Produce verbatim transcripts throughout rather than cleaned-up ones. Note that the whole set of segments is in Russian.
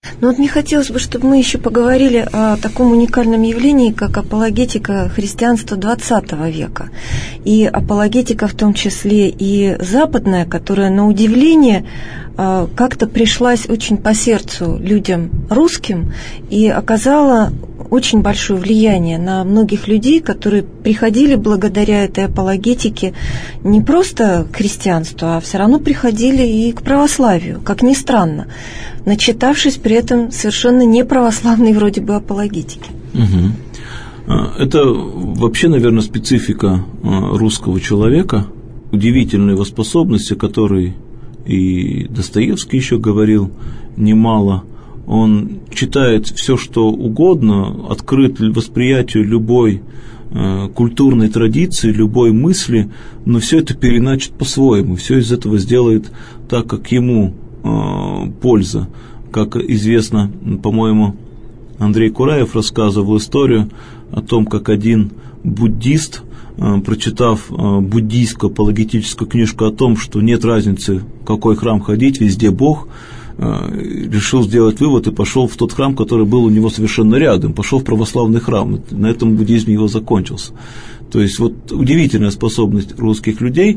Ну вот мне хотелось бы, чтобы мы еще поговорили о таком уникальном явлении, как апологетика христианства двадцатого века. И апологетика в том числе и западная, которая, на удивление, как-то пришлась очень по сердцу людям русским и оказала очень большое влияние на многих людей, которые приходили благодаря этой апологетике не просто к христианству, а все равно приходили и к православию, как ни странно, начитавшись при этом совершенно неправославной вроде бы апологетики. Угу. Это вообще, наверное, специфика русского человека, удивительные его способности, которые и Достоевский еще говорил немало. Он читает все, что угодно, открыт восприятию любой э, культурной традиции, любой мысли, но все это переначит по-своему, все из этого сделает так, как ему э, польза. Как известно, по-моему, Андрей Кураев рассказывал историю о том, как один буддист, э, прочитав э, буддийскую апологетическую книжку о том, что нет разницы, в какой храм ходить, везде Бог, решил сделать вывод и пошел в тот храм, который был у него совершенно рядом, пошел в православный храм. На этом буддизм его закончился. То есть вот удивительная способность русских людей.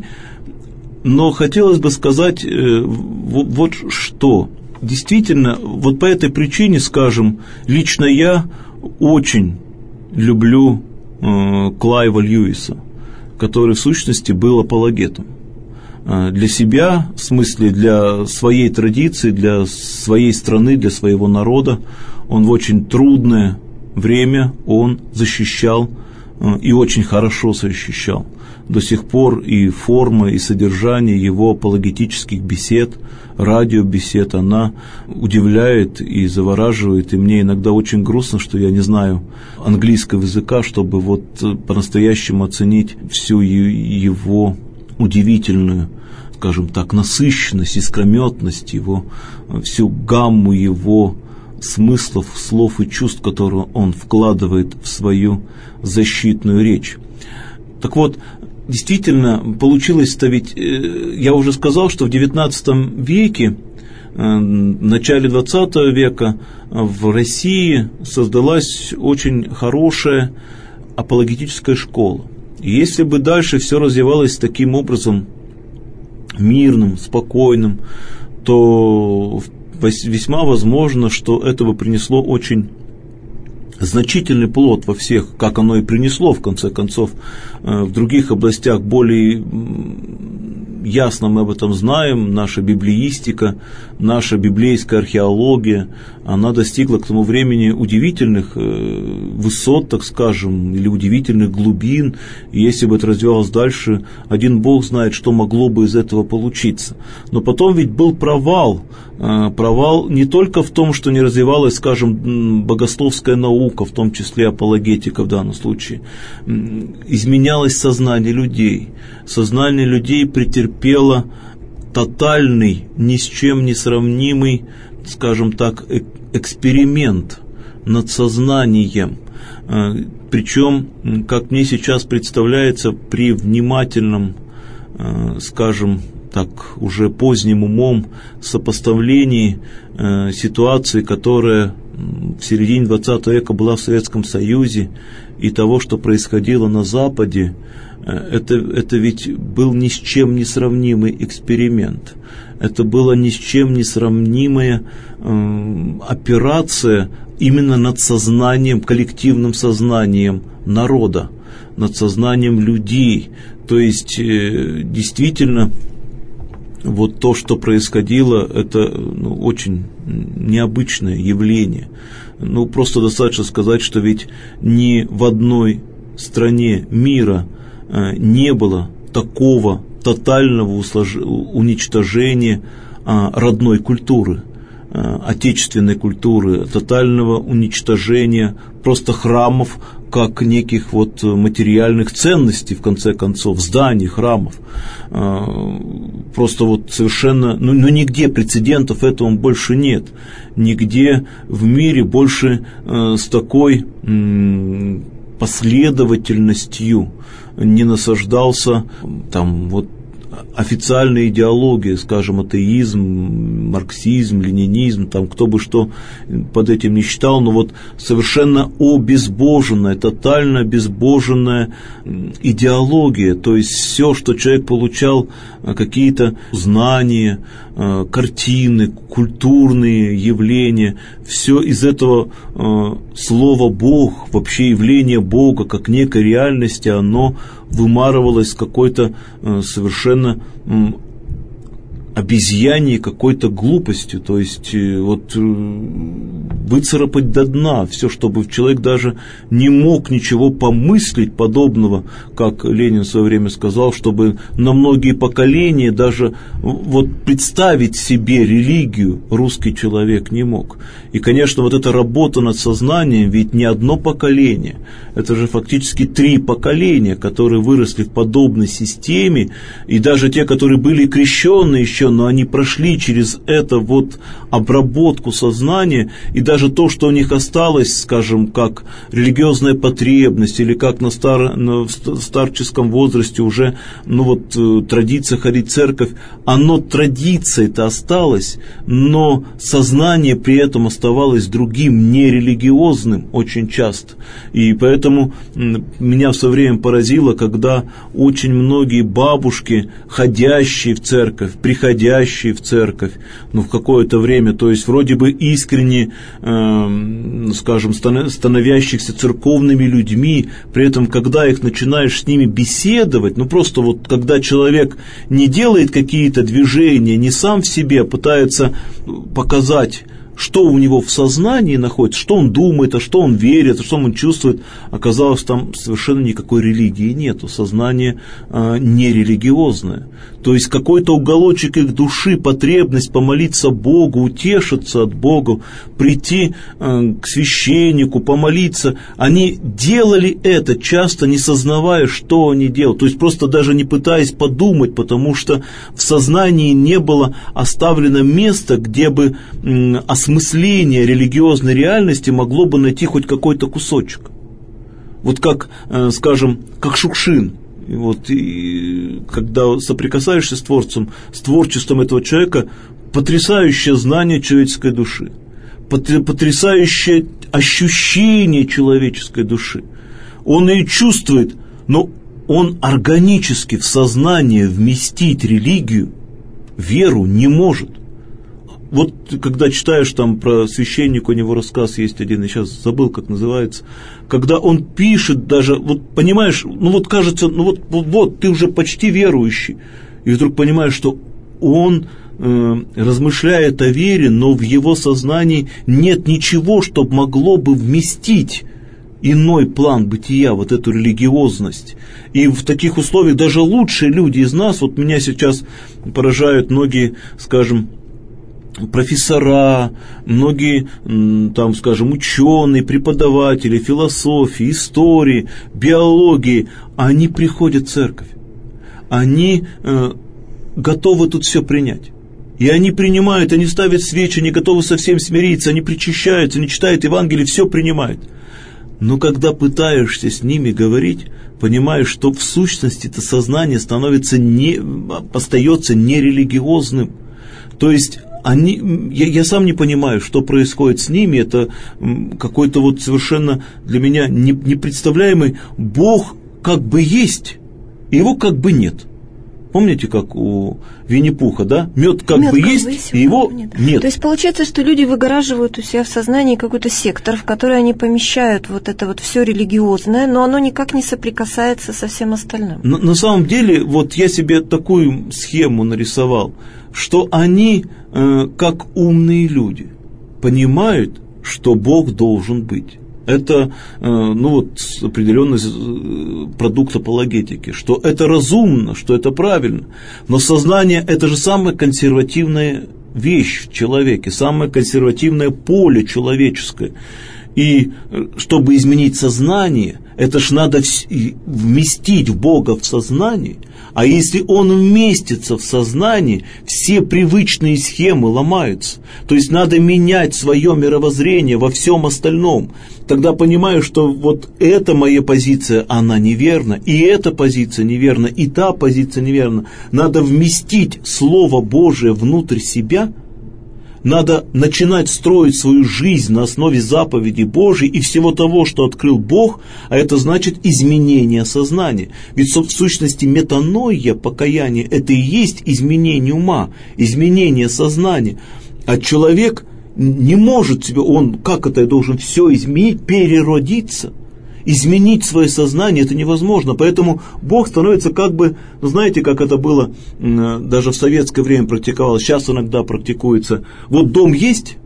Но хотелось бы сказать вот, вот что. Действительно, вот по этой причине, скажем, лично я очень люблю э, Клайва Льюиса, который в сущности был апологетом. Для себя, в смысле для своей традиции, для своей страны, для своего народа, он в очень трудное время он защищал и очень хорошо защищал. До сих пор и форма, и содержание его апологетических бесед, радиобесед, она удивляет и завораживает, и мне иногда очень грустно, что я не знаю английского языка, чтобы вот по-настоящему оценить всю его удивительную, скажем так, насыщенность, искрометность его, всю гамму его смыслов, слов и чувств, которые он вкладывает в свою защитную речь. Так вот, действительно, получилось-то ведь, я уже сказал, что в девятнадцатом веке, в начале двадцатого века в России создалась очень хорошая апологетическая школа. И если бы дальше все развивалось таким образом мирным, спокойным, то весьма возможно, что это бы принесло очень значительный плод во всех, как оно и принесло, в конце концов, в других областях более ясно мы об этом знаем, наша библеистика, наша библейская археология, она достигла к тому времени удивительных высот, так скажем, или удивительных глубин, и если бы это развивалось дальше, один Бог знает, что могло бы из этого получиться. Но потом ведь был провал, провал не только в том, что не развивалась, скажем, богословская наука, в том числе апологетика в данном случае, изменялось сознание людей, сознание людей претерпело тотальный, ни с чем не сравнимый, скажем так, эксперимент над сознанием. Причем, как мне сейчас представляется, при внимательном, скажем так, уже поздним умом сопоставлении ситуации, которая в середине двадцатого века была в Советском Союзе, и того, что происходило на Западе, это, это ведь был ни с чем не сравнимый эксперимент. Это была ни с чем не сравнимая э, операция именно над сознанием, коллективным сознанием народа, над сознанием людей. То есть, э, действительно, вот то, что происходило, это ну, очень необычное явление. Ну, просто достаточно сказать, что ведь ни в одной стране мира э, не было такого тотального услож... уничтожения э, родной культуры, э, отечественной культуры, тотального уничтожения просто храмов, как неких вот материальных ценностей, в конце концов, зданий, храмов. Просто вот совершенно, ну, ну нигде прецедентов этому больше нет. Нигде в мире больше э, с такой э, последовательностью не насаждался там вот официальная идеология, скажем, атеизм, марксизм, ленинизм, там кто бы что под этим не считал, но вот совершенно обезбоженная, тотально обезбоженная идеология, то есть все, что человек получал, какие-то знания, картины, культурные явления, все из этого слова «Бог», вообще явление Бога как некой реальности, оно вымарывалось с какой-то совершенно обезьяньей какой-то глупостью, то есть вот выцарапать до дна все, чтобы человек даже не мог ничего помыслить подобного, как Ленин в свое время сказал, чтобы на многие поколения даже вот представить себе религию русский человек не мог. И, конечно, вот эта работа над сознанием, ведь не одно поколение, это же фактически три поколения, которые выросли в подобной системе, и даже те, которые были крещены еще, но они прошли через это вот обработку сознания, и даже то, что у них осталось, скажем, как религиозная потребность, или как на, стар, на старческом возрасте уже, ну вот, традиция ходить в церковь, оно традицией-то осталось, но сознание при этом оставалось другим, нерелигиозным очень часто. И поэтому меня в свое время поразило, когда очень многие бабушки, ходящие в церковь, приходящие в церковь, ну, в какое-то время, то есть вроде бы искренне, э, скажем, становящихся церковными людьми, при этом, когда их начинаешь с ними беседовать, ну, просто вот, когда человек не делает какие-то движения, не сам в себе, а пытается показать, что у него в сознании находится, что он думает, а что он верит, а что он чувствует, оказалось, там совершенно никакой религии нету, сознание а, нерелигиозное. То есть какой-то уголочек их души, потребность помолиться Богу, утешиться от Бога, прийти а, к священнику, помолиться, они делали это, часто не сознавая, что они делают, то есть просто даже не пытаясь подумать, потому что в сознании не было оставлено место, где бы м, осмысление религиозной реальности могло бы найти хоть какой-то кусочек. Вот как, скажем, как Шукшин. И вот, и когда соприкасаешься с творцем, с творчеством этого человека, потрясающее знание человеческой души, потрясающее ощущение человеческой души. Он ее чувствует, но он органически в сознание вместить религию, веру не может. Вот когда читаешь там про священника, у него рассказ есть один, я сейчас забыл, как называется, когда он пишет даже, вот понимаешь, ну вот кажется, ну вот, вот, вот ты уже почти верующий, и вдруг понимаешь, что он э, размышляет о вере, но в его сознании нет ничего, что могло бы вместить иной план бытия, вот эту религиозность. И в таких условиях даже лучшие люди из нас, вот меня сейчас поражают многие, скажем, профессора, многие, там, скажем, ученые, преподаватели философии, истории, биологии, они приходят в церковь, они э, готовы тут все принять. И они принимают, они ставят свечи, они готовы со всем смириться, они причащаются, они читают Евангелие, все принимают. Но когда пытаешься с ними говорить, понимаешь, что в сущности это сознание становится не, остается нерелигиозным. То есть они, я, я сам не понимаю, что происходит с ними, это какой-то вот совершенно для меня непредставляемый Бог как бы есть, и его как бы нет. Помните, как у Винни-Пуха, да? Мед как Мед бы как есть, есть, и его нет. нет. То есть получается, что люди выгораживают у себя в сознании какой-то сектор, в который они помещают вот это вот все религиозное, но оно никак не соприкасается со всем остальным. На, на самом деле, вот я себе такую схему нарисовал, что они, э, как умные люди, понимают, что Бог должен быть. Это, ну вот, определенный продукт апологетики, что это разумно, что это правильно, но сознание – это же самая консервативная вещь в человеке, самое консервативное поле человеческое. И чтобы изменить сознание, это ж надо вместить в Бога в сознание. А если Он вместится в сознание, все привычные схемы ломаются. То есть надо менять свое мировоззрение во всем остальном. Тогда понимаю, что вот эта моя позиция, она неверна, и эта позиция неверна, и та позиция неверна. Надо вместить Слово Божие внутрь себя. Надо начинать строить свою жизнь на основе заповедей Божьей и всего того, что открыл Бог, а это значит изменение сознания. Ведь в сущности метаноия, покаяние, это и есть изменение ума, изменение сознания. А человек не может себе, он, как это, должен все изменить, переродиться. Изменить свое сознание это невозможно, поэтому Бог становится как бы, ну, знаете, как это было, даже в советское время практиковалось, сейчас иногда практикуется. Вот дом есть,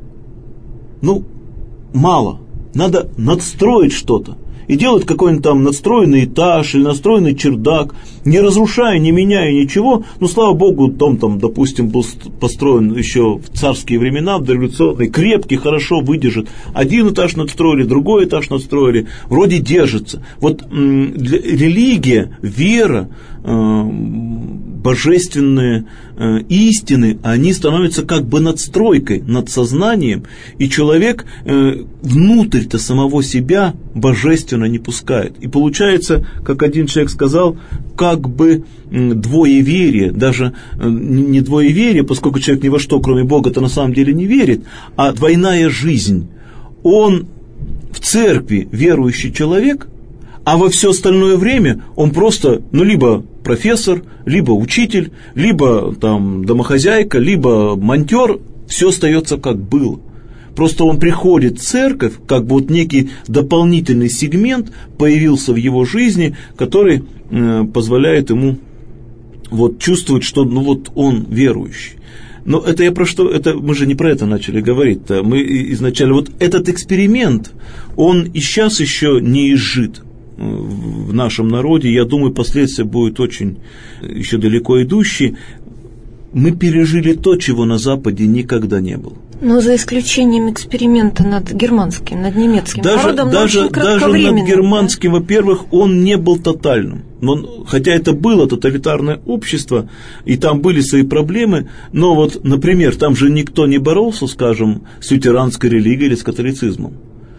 ну, мало, надо надстроить что-то. И делать какой-нибудь там надстроенный этаж или надстроенный чердак, не разрушая, не меняя ничего. Ну, слава Богу, дом там, допустим, был построен еще в царские времена, в дореволюционные, крепкий, хорошо выдержит. Один этаж надстроили, другой этаж надстроили, вроде держится. Вот м- для, религия, вера, э- божественные э- истины, они становятся как бы надстройкой над сознанием, и человек э- внутрь-то самого себя божественно не пускает. И получается, как один человек сказал, как бы двоеверие, даже не двоеверие, поскольку человек ни во что, кроме Бога-то на самом деле не верит, а двойная жизнь. Он в церкви верующий человек, а во все остальное время он просто, ну, либо профессор, либо учитель, либо там домохозяйка, либо монтер, все остается как было. Просто он приходит в церковь, как бы вот некий дополнительный сегмент появился в его жизни, который э, позволяет ему вот чувствовать, что ну вот он верующий. Но это я про что? Это мы же не про это начали говорить-то. Мы изначально вот этот эксперимент, он и сейчас еще не изжит в нашем народе. Я думаю, последствия будут очень еще далеко идущие. Мы пережили то, чего на Западе никогда не было. Но за исключением эксперимента над германским, над немецким даже, народом, даже, даже над германским, да? Во-первых, он не был тотальным. Но, хотя это было тоталитарное общество, и там были свои проблемы, но вот, например, там же никто не боролся, скажем, с лютеранской религией или с католицизмом.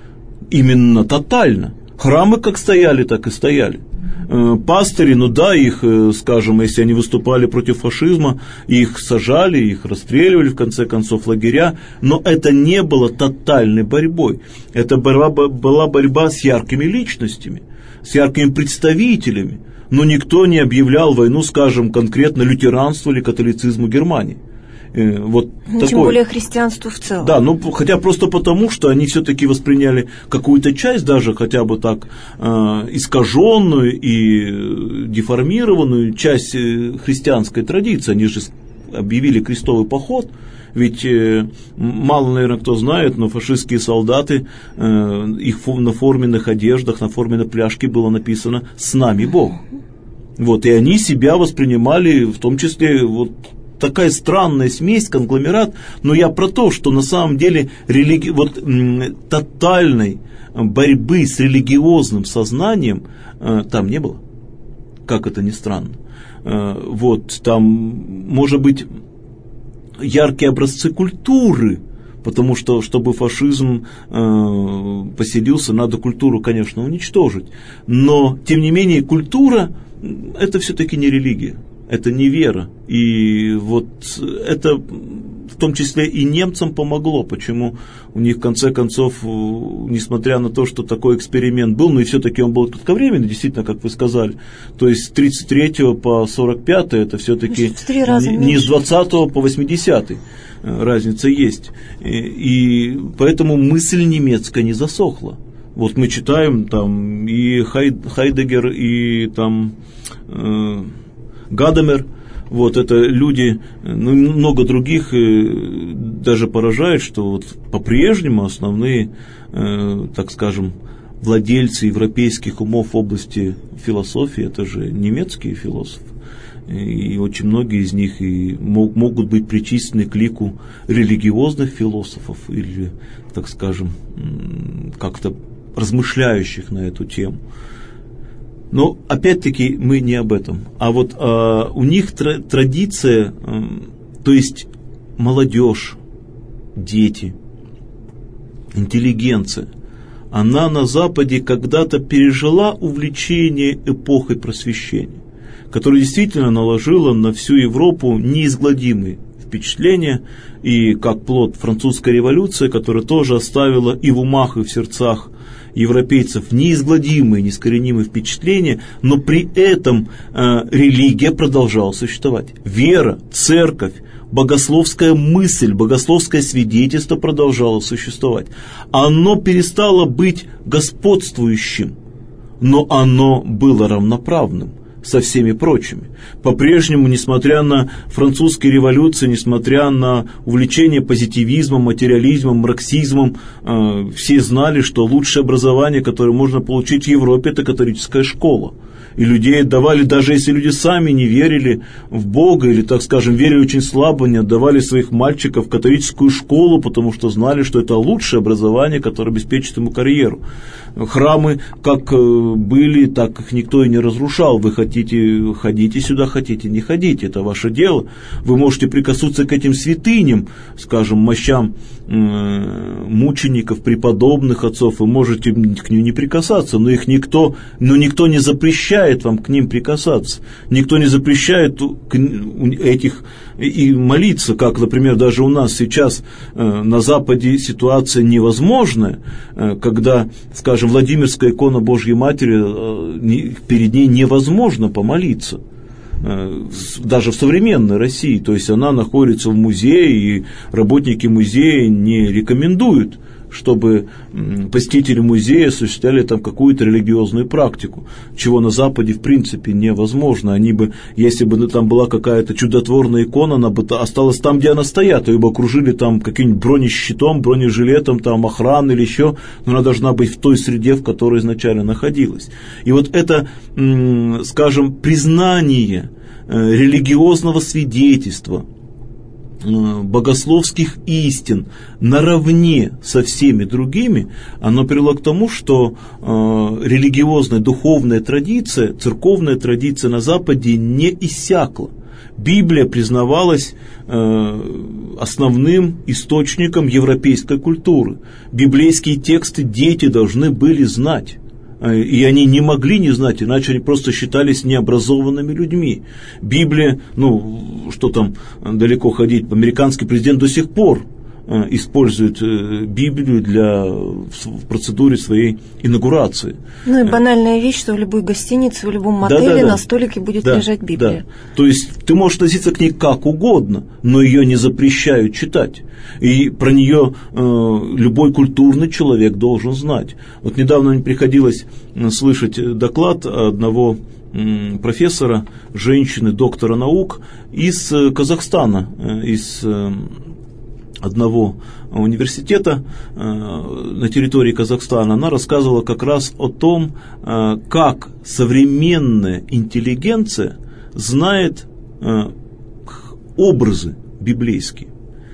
Именно тотально. Храмы как стояли, так и стояли. Пастыри, ну да, их, скажем, если они выступали против фашизма, их сажали, их расстреливали, в конце концов, лагеря, но это не было тотальной борьбой. Это борьба, была борьба с яркими личностями, с яркими представителями, но никто не объявлял войну, скажем, конкретно лютеранству или католицизму Германии. Вот Тем такой. более христианству в целом. Да, ну хотя просто потому, что они все-таки восприняли какую-то часть, даже хотя бы так э, искаженную и деформированную часть христианской традиции. Они же объявили крестовый поход. Ведь э, мало, наверное, кто знает, но фашистские солдаты, э, их на форменных одеждах, на форменной пляшке было написано «С нами Бог». Вот, и они себя воспринимали, в том числе, вот такая странная смесь, конгломерат, но я про то, что на самом деле религи... вот, м- тотальной борьбы с религиозным сознанием э, там не было, как это ни странно. Э, вот, там, может быть, яркие образцы культуры, потому что, чтобы фашизм э, поселился, надо культуру, конечно, уничтожить, но, тем не менее, культура – это все-таки не религия. Это не вера. И вот это в том числе и немцам помогло. Почему у них в конце концов, несмотря на то, что такой эксперимент был, но и все-таки он был кратковременный, действительно, как вы сказали. То есть с тридцать третьего по сорок пятый это все-таки не, не с двадцатого по восьмидесятый разница есть. И, и поэтому мысль немецкая не засохла. Вот мы читаем там и Хайдеггер, и там э, Гадамер, вот это люди, ну, много других э, даже поражает, что вот по-прежнему основные, э, так скажем, владельцы европейских умов в области философии, это же немецкие философы. и очень многие из них и могут быть причислены к лику религиозных философов или, так скажем, как-то размышляющих на эту тему. Но опять-таки мы не об этом. А вот а, у них тра- традиция, а, то есть молодежь, дети, интеллигенция, она на Западе когда-то пережила увлечение эпохой просвещения, которая действительно наложила на всю Европу неизгладимые впечатления, и как плод французской революции, которая тоже оставила и в умах, и в сердцах европейцев неизгладимые, неискоренимые впечатления, но при этом э, религия продолжала существовать. Вера, церковь, богословская мысль, богословское свидетельство продолжало существовать. Оно перестало быть господствующим, но оно было равноправным со всеми прочими. По-прежнему, несмотря на французские революции, несмотря на увлечение позитивизмом, материализмом, марксизмом, э, все знали, что лучшее образование, которое можно получить в Европе, это католическая школа. И людей отдавали, даже если люди сами не верили в Бога, или, так скажем, верили очень слабо, не отдавали своих мальчиков в католическую школу, потому что знали, что это лучшее образование, которое обеспечит ему карьеру. Храмы как были, так их никто и не разрушал. Вы хотите, ходите сюда, хотите, не ходите, это ваше дело. Вы можете прикоснуться к этим святыням, скажем, мощам мучеников, преподобных отцов, вы можете к ним не прикасаться, но их никто, но никто не запрещает вам к ним прикасаться, никто не запрещает этих и молиться, как, например, даже у нас сейчас на Западе ситуация невозможная, когда, скажем, Владимирская икона Божьей Матери, перед ней невозможно помолиться. Даже в современной России, то есть она находится в музее, и работники музея не рекомендуют, чтобы посетители музея осуществляли там какую-то религиозную практику, чего на Западе в принципе невозможно. Они бы, если бы там была какая-то чудотворная икона, она бы осталась там, где она стоит, ее бы окружили там каким-нибудь бронещитом, бронежилетом, там охраной или еще, но она должна быть в той среде, в которой изначально находилась. И вот это, скажем, признание религиозного свидетельства, богословских истин наравне со всеми другими, оно привело к тому, что э, религиозная, духовная традиция, церковная традиция на Западе не иссякла. Библия признавалась э, основным источником европейской культуры. Библейские тексты дети должны были знать. И они не могли не знать, иначе они просто считались необразованными людьми. Библия, ну, что там далеко ходить, американский президент до сих пор использует Библию для, в процедуре своей инаугурации. Ну и банальная вещь, что в любой гостинице, в любом мотеле да, да, да. на столике будет да, лежать Библия. Да. То есть ты можешь относиться к ней как угодно, но ее не запрещают читать. И про нее э, любой культурный человек должен знать. Вот недавно мне приходилось слышать доклад одного э, профессора, женщины, доктора наук из э, Казахстана, э, из э, одного университета э, на территории Казахстана. Она рассказывала как раз о том, э, как современная интеллигенция знает э, образы библейские.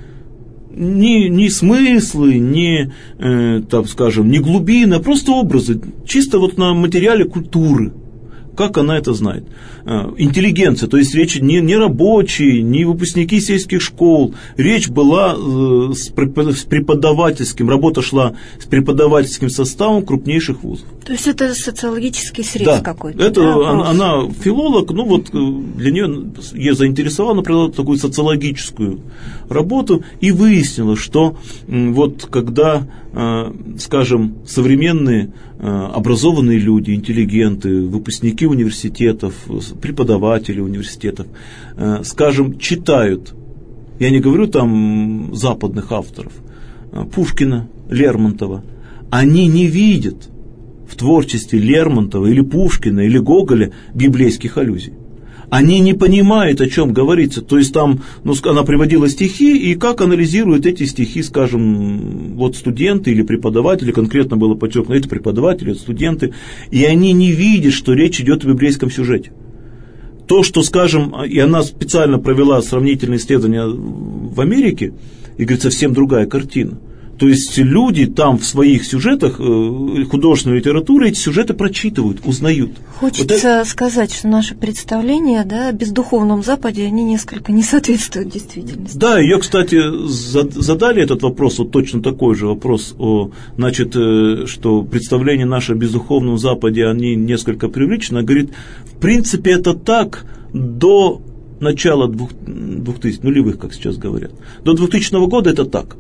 Не, не смыслы, не, э, так скажем, не глубины, а просто образы, чисто вот на материале культуры. Как она это знает? Интеллигенция, то есть речь не, не рабочие, не выпускники сельских школ, речь была с преподавательским, работа шла с преподавательским составом крупнейших вузов. То есть это социологический срез да, какой-то? Это да, она, она филолог, ну вот для нее, ее заинтересовала, она провела такую социологическую работу и выяснила, что вот когда, скажем, современные образованные люди, интеллигенты, выпускники университетов, преподаватели университетов, скажем, читают, я не говорю там западных авторов, Пушкина, Лермонтова, они не видят в творчестве Лермонтова или Пушкина или Гоголя библейских аллюзий. Они не понимают, о чем говорится. То есть там, ну, она приводила стихи, и как анализируют эти стихи, скажем, вот студенты или преподаватели, конкретно было подчеркнуто, это преподаватели, это студенты, и они не видят, что речь идет о библейском сюжете. то, что, скажем, и она специально провела сравнительные исследования в Америке, и говорит, совсем другая картина. То есть люди там в своих сюжетах, художественной литературы, эти сюжеты прочитывают, узнают. Хочется вот это... сказать, что наши представления, да, о бездуховном Западе, они несколько не соответствуют действительности. Да, ее, кстати, задали этот вопрос, вот точно такой же вопрос, о, значит, что представления наши о бездуховном Западе, они несколько преувеличены. Она говорит, в принципе, это так до начала двухтысячных, нулевых, как сейчас говорят. До двухтысячного года это так.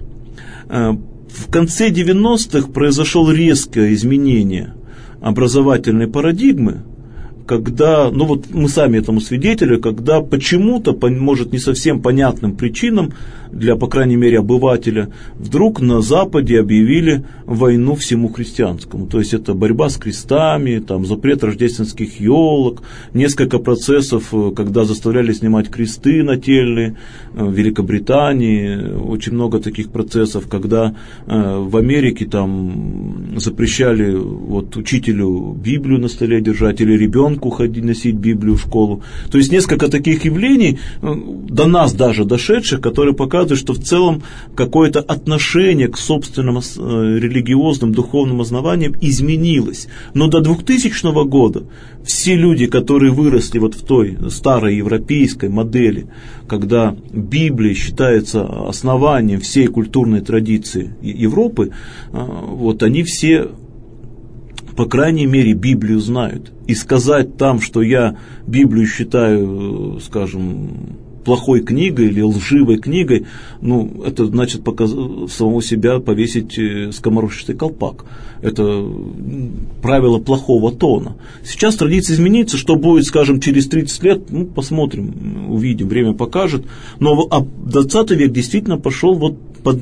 В конце девяностых произошло резкое изменение образовательной парадигмы, когда, ну вот мы сами этому свидетели, когда почему-то, по, может, не совсем понятным причинам, для, по крайней мере, обывателя, вдруг на Западе объявили войну всему христианскому. То есть это борьба с крестами, там, запрет рождественских елок, несколько процессов, когда заставляли снимать кресты нательные в Великобритании, очень много таких процессов, когда э, в Америке там запрещали вот, учителю Библию на столе держать или ребенку ходить носить Библию в школу. То есть несколько таких явлений, до нас даже дошедших, которые показывают, что в целом какое-то отношение к собственным религиозным, духовным основаниям изменилось. Но до двухтысячного года все люди, которые выросли вот в той старой европейской модели, когда Библия считается основанием всей культурной традиции Европы, вот они все, по крайней мере, Библию знают. И сказать там, что я Библию считаю, скажем, плохой книгой или лживой книгой, ну, это значит показ... самого себя повесить скоморохистый колпак. Это правило плохого тона. Сейчас традиция изменится, что будет, скажем, через тридцать лет, ну, посмотрим, увидим, время покажет. Но а двадцатый век действительно пошел вот под,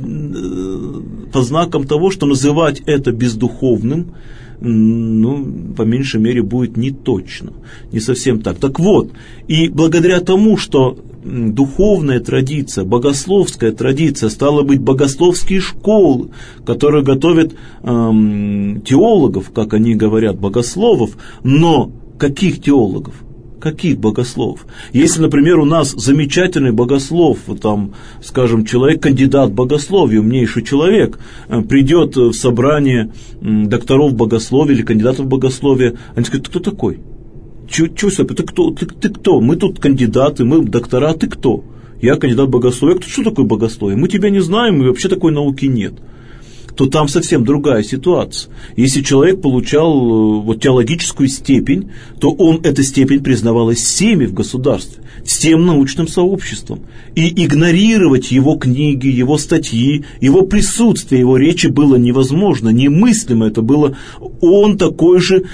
по знакам того, что называть это бездуховным, ну, по меньшей мере, будет не точно, не совсем так. Так вот, и благодаря тому, что духовная традиция, богословская традиция, стала быть богословские школы, которые готовят эм, теологов, как они говорят, богословов, но каких теологов? Каких богословов? Если, например, у нас замечательный богослов, там, скажем, человек, кандидат богословия, умнейший человек, придет в собрание докторов богословия или кандидатов богословия, они скажут, кто такой? Чего себе? Ты кто? Ты, ты кто? Мы тут кандидаты, мы доктора, а ты кто? Я кандидат богословия. Что такое богословие? Мы тебя не знаем, и вообще такой науки нет. То там совсем другая ситуация. Если человек получал вот, теологическую степень, то он, эта степень признавалась всеми в государстве, всем научным сообществом. И игнорировать его книги, его статьи, его присутствие, его речи было невозможно, немыслимо это было. Он такой же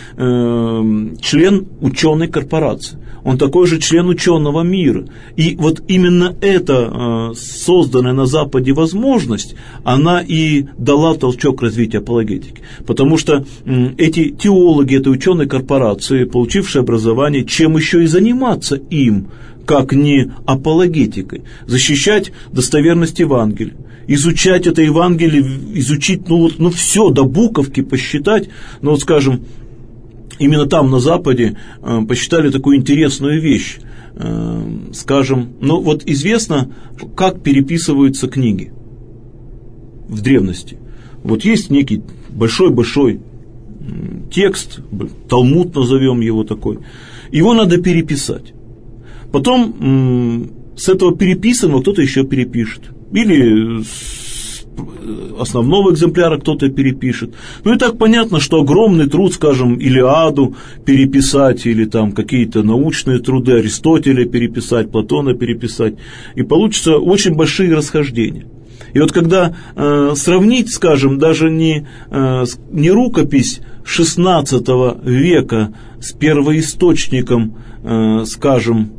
э, член ученой корпорации. Он такой же член ученого мира. И вот именно эта э, созданная на Западе возможность, она и дала толчок развитию апологетики. Потому что э, эти теологи этой ученой корпорации, получившие образование, чем еще и заниматься им, как не апологетикой? Защищать достоверность Евангелия, изучать это Евангелие, изучить, ну, вот, ну все, до буковки посчитать, ну вот скажем, именно там, на Западе, э, посчитали такую интересную вещь. Э, скажем, ну вот известно, как переписываются книги в древности. Вот есть некий большой-большой текст, Талмуд назовем его такой, его надо переписать. Потом м, с этого переписанного кто-то еще перепишет. Или основного экземпляра кто-то перепишет. Ну и так понятно, что огромный труд, скажем, Илиаду переписать, или там какие-то научные труды Аристотеля переписать, Платона переписать, и получится очень большие расхождения. И вот когда э, сравнить, скажем, даже не, э, не рукопись шестнадцатого века с первоисточником, э, скажем,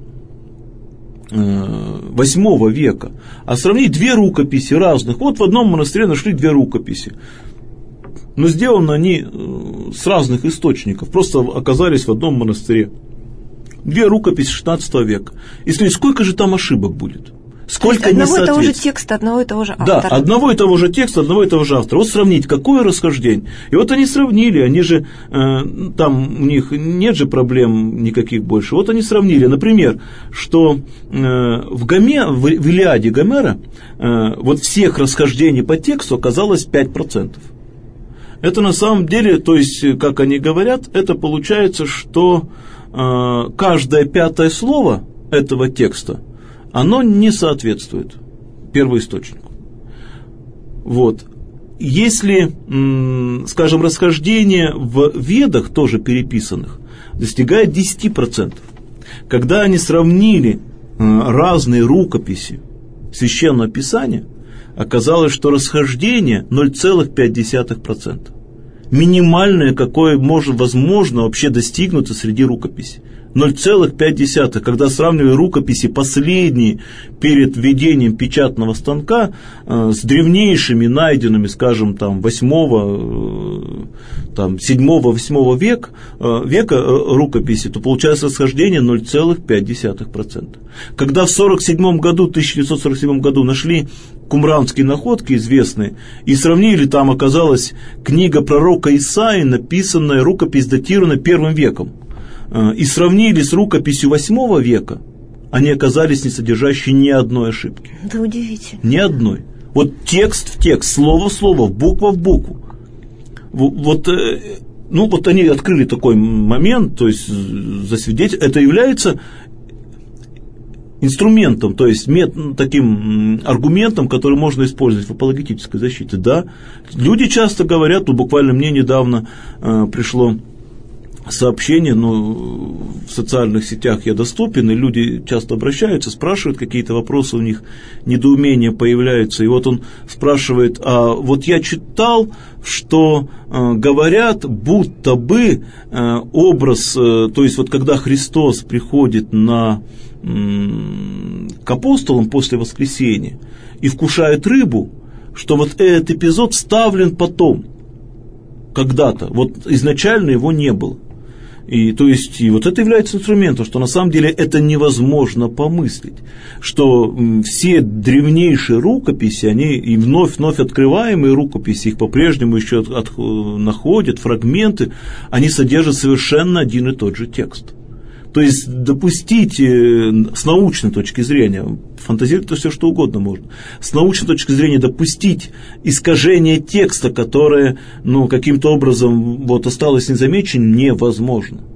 восьмого века, а сравнить две рукописи разных. Вот в одном монастыре нашли две рукописи, но сделаны они с разных источников, просто оказались в одном монастыре. Две рукописи шестнадцатого века. И смотрите, сколько же там ошибок будет? Сколько То есть одного и того же несоответствий. текста, одного и того же автора. Да, одного и того же текста, одного и того же автора. Вот сравнить, какое расхождение. И вот они сравнили, они же, э, там у них нет же проблем никаких больше. Вот они сравнили, например, что э, в, Гоме, в, в Илиаде Гомера э, вот всех расхождений по тексту оказалось пять процентов. Это на самом деле, то есть, как они говорят, это получается, что э, каждое пятое слово этого текста, оно не соответствует первоисточнику. Вот. Если, скажем, расхождение в Ведах, тоже переписанных, достигает десять процентов, когда они сравнили разные рукописи Священного Писания, оказалось, что расхождение ноль целых пять десятых процента. Минимальное, какое может, возможно вообще достигнуться среди рукописей. ноль целых пять десятых, когда сравнивали рукописи последние перед введением печатного станка э, с древнейшими найденными, скажем, там, восьмого, э, там, седьмого-восьмого век, э, века э, рукописи, то получается расхождение ноль целых пять десятых процента. Когда в сорок седьмом году, тысяча девятьсот сорок седьмом году нашли кумранские находки известные и сравнили, там оказалась книга пророка Исаии, написанная, рукопись датирована первым веком, и сравнили с рукописью восьмого века, они оказались не содержащие ни одной ошибки. Да удивительно. Ни одной. Вот текст в текст, слово в слово, буква в букву. Вот, ну, вот они открыли такой момент, то есть засвидетельствовать, это является инструментом, то есть мет, таким аргументом, который можно использовать в апологетической защите. Да, люди часто говорят, ну, буквально мне недавно э, пришло сообщение, но в социальных сетях я доступен, и люди часто обращаются, спрашивают какие-то вопросы, у них недоумения появляются, и вот он спрашивает, а вот я читал, что э, говорят, будто бы э, образ, э, то есть вот когда Христос приходит на, э, к апостолам после воскресения и вкушает рыбу, что вот этот эпизод вставлен потом, когда-то, вот изначально его не было. И, то есть, и вот это является инструментом, что на самом деле это невозможно помыслить, что все древнейшие рукописи, они и вновь-вновь открываемые рукописи, их по-прежнему еще от, от, находят, фрагменты, они содержат совершенно один и тот же текст. То есть допустить с научной точки зрения, фантазировать то все что угодно можно, с научной точки зрения допустить искажение текста, которое, ну, каким-то образом вот, осталось незамеченным, невозможно.